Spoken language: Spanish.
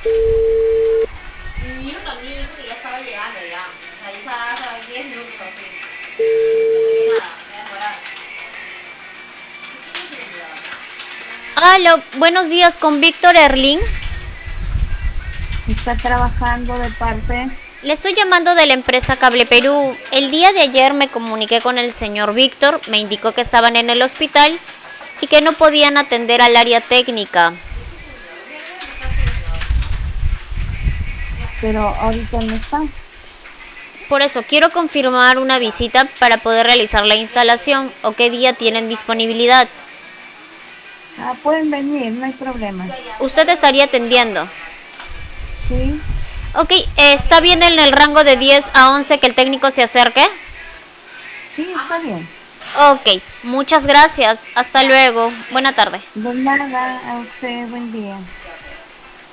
Un minuto, que ya estaba llegando ya. O sea, ya estaba 10 minutos así. Nada, me voy a demorar. Aló, buenos días con Víctor Erling. Está trabajando de parte. Le estoy llamando de la empresa Cable Perú. El día de ayer me comuniqué con el señor Víctor, me indicó que estaban en el hospital y que no podían atender al área técnica. Pero ahorita no está. Por eso quiero confirmar una visita para poder realizar la instalación o qué día tienen disponibilidad. Ah, pueden venir, no hay problema. Usted estaría atendiendo. Sí, Ok, ¿está bien en el rango de 10 a 11 que el técnico se acerque? sí, está bien. Ok, muchas gracias. Hasta luego. Buena tarde. De nada, a usted, buen día.